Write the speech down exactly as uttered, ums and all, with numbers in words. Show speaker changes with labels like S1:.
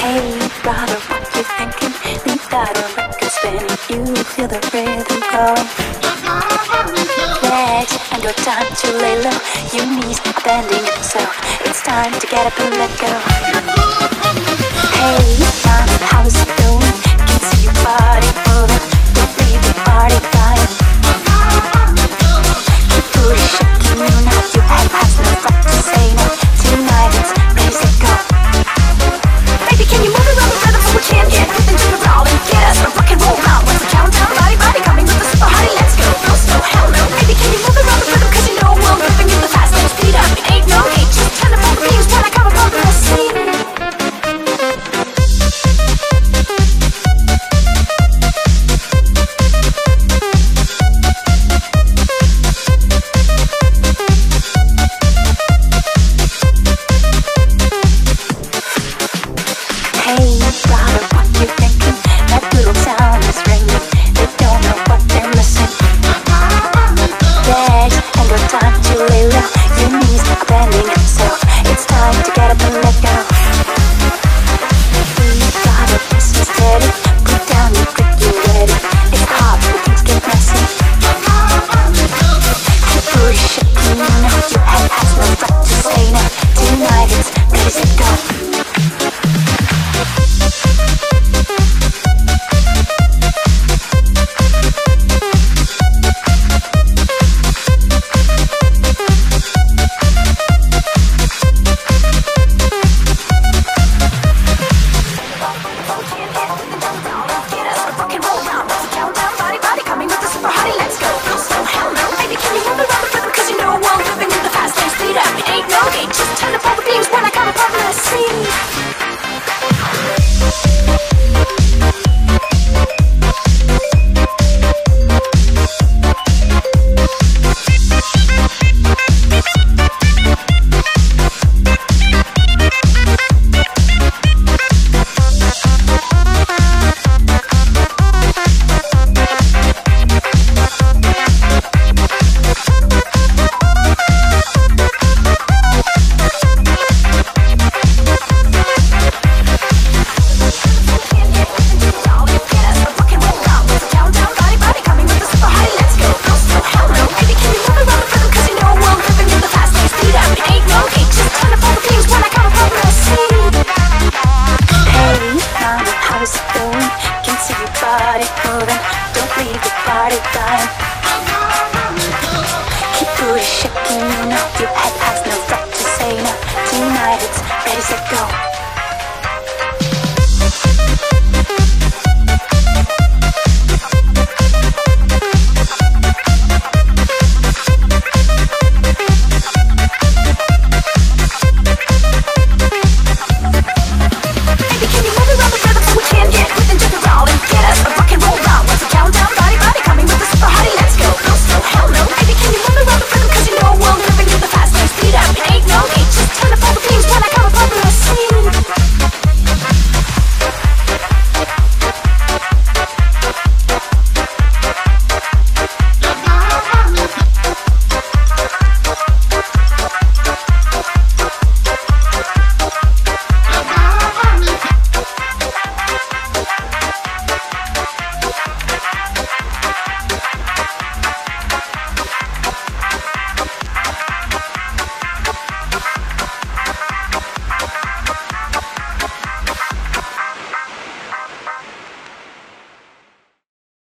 S1: Hey, brother, what you thinking? Leave that on record spinning. You feel the rhythm going. Legs and your time to lay low. Your knees are bending, so it's time to get up and let go. Hey, mama, how's it going? Can see your body moving. Don't leave the party dying. Keep booty shaking, you know you have has no right to say no. Tonight it's ready, set, go. Baby, can you move around the rhythm so we can get into the roll and get us a rock and roll round? What's the countdown? Body, body coming with the super hottie. Let's go. No slow, hell no. Baby, can you move around the rhythm? Cause you know we're moving in the fast lane. Speed up, ain't no need. Just turn up all the beats when I come upon the scene. Hey, brother, what you thinking? That little sound is ringing. They don't know what they're missing. Legs and your time to lay low. Your knees are bending, so it's time to get up and let go. Hey, brother, this is steady. Put down your grip, you ready. It's hot, but things get messy. Keep booty shaking, you know your head has no right to say no. Tonight it's ready, set, go. Just turn up all the beams when I come upon the scene. Can see your body moving. Don't leave the party dying. Keep booty shaking, you know your head has no right to say no. Tonight it's ready, set, go.